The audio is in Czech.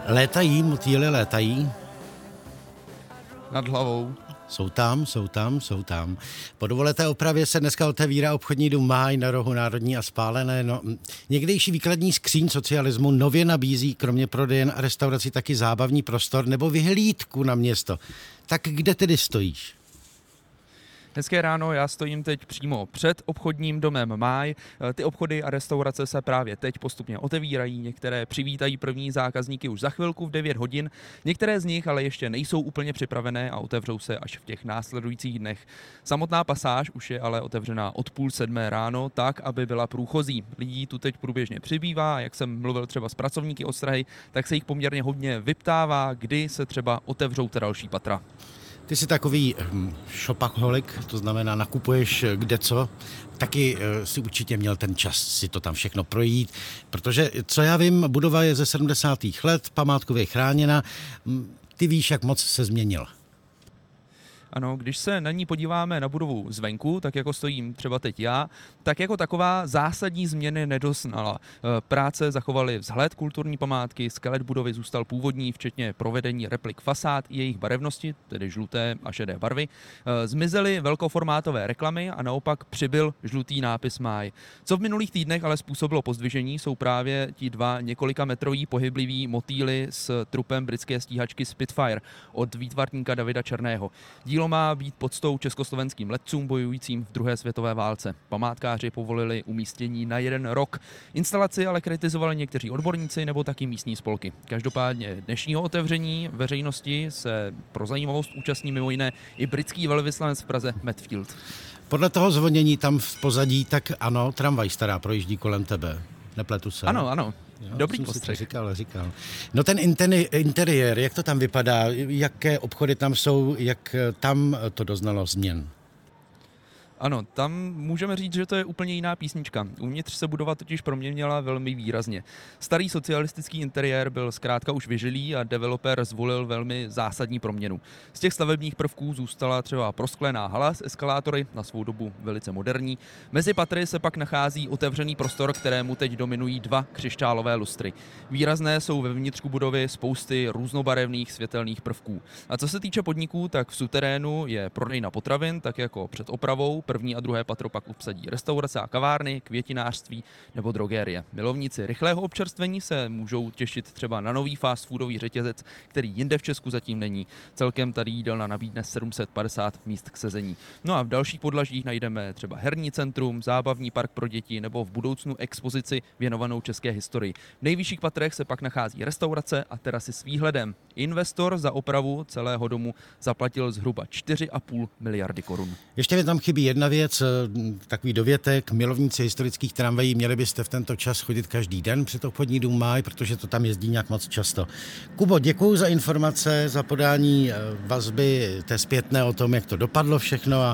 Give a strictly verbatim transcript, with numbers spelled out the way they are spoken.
Létají, motýly létají. Nad hlavou. Jsou tam, jsou tam, jsou tam. Po dvouleté opravě se dneska otevírá obchodní dům Máj na rohu Národní a Spálené. No, někdejší výkladní skříň socialismu nově nabízí kromě prodejen a restaurací taky zábavní prostor nebo vyhlídku na město. Tak kde tedy stojíš? Hezké ráno, já stojím teď přímo před obchodním domem Máj. Ty obchody a restaurace se právě teď postupně otevírají, některé přivítají první zákazníky už za chvilku v devět hodin, některé z nich ale ještě nejsou úplně připravené a otevřou se až v těch následujících dnech. Samotná pasáž už je ale otevřená od půl sedmé ráno, tak, aby byla průchozí. Lidí tu teď průběžně přibývá, jak jsem mluvil třeba s pracovníky ostrahy, tak se jich poměrně hodně vyptává, kdy se třeba otevřou ta další patra. Ty jsi takový šopaholik, to znamená nakupuješ kde co, taky si určitě měl ten čas si to tam všechno projít, protože, co já vím, budova je ze sedmdesátých let, památkově chráněna, ty víš, jak moc se změnil. Ano, když se na ní podíváme na budovu zvenku, tak jako stojím třeba teď já, tak jako taková zásadní změny nedoznala. Práce zachovaly vzhled kulturní památky, skelet budovy zůstal původní, včetně provedení replik fasád i jejich barevnosti, tedy žluté a šedé barvy. Zmizely velkoformátové reklamy a naopak přibyl žlutý nápis Máj. Co v minulých týdnech ale způsobilo pozdvižení, jsou právě ti dva několika metrový pohybliví motýly s trupem britské stíhačky Spitfire od výtvarníka Davida Černého. Dílo má být poctou československým letcům bojujícím v druhé světové válce. Památkáři povolili umístění na jeden rok. Instalaci ale kritizovali někteří odborníci nebo taky místní spolky. Každopádně dnešního otevření veřejnosti se pro zajímavost účastní mimo jiné i britský velvyslanec v Praze Matt Field. Podle toho zvonění tam v pozadí, tak ano, tramvaj stará projíždí kolem tebe. Nepletu se. Ano, ano. Jo, Dobrý postřeh. postřeh. Říkal, říkal. No ten interiér, jak to tam vypadá, jaké obchody tam jsou, jak tam to doznalo změn? Ano, tam můžeme říct, že to je úplně jiná písnička. Uvnitř se budova totiž proměnila velmi výrazně. Starý socialistický interiér byl zkrátka už vyžilý a developer zvolil velmi zásadní proměnu. Z těch stavebních prvků zůstala třeba prosklená hala s eskalátory, na svou dobu velice moderní. Mezi patry se pak nachází otevřený prostor, kterému teď dominují dva křišťálové lustry. Výrazné jsou ve vnitřku budovy spousty různobarevných světelných prvků. A co se týče podniků, tak v suterénu je prodejna potravin, tak jako před opravou. První a druhé patro pak obsadí restaurace a kavárny, květinářství nebo drogérie. Milovníci rychlého občerstvení se můžou těšit třeba na nový fast foodový řetězec, který jinde v Česku zatím není. Celkem tady jídelna nabídne sedm set padesát míst k sezení. No a v dalších podlažích najdeme třeba herní centrum, zábavní park pro děti nebo v budoucnu expozici věnovanou české historii. V nejvyšších patrech se pak nachází restaurace a terasy s výhledem. Investor za opravu celého domu zaplatil zhruba čtyři a půl miliardy korun. Ještě mi tam chybí jedna věc, takový dovětek. Milovníci historických tramvají, měli byste v tento čas chodit každý den před obchodní dům Máj, protože to tam jezdí nějak moc často. Kubo, děkuju za informace, za podání vazby té zpětné o tom, jak to dopadlo všechno a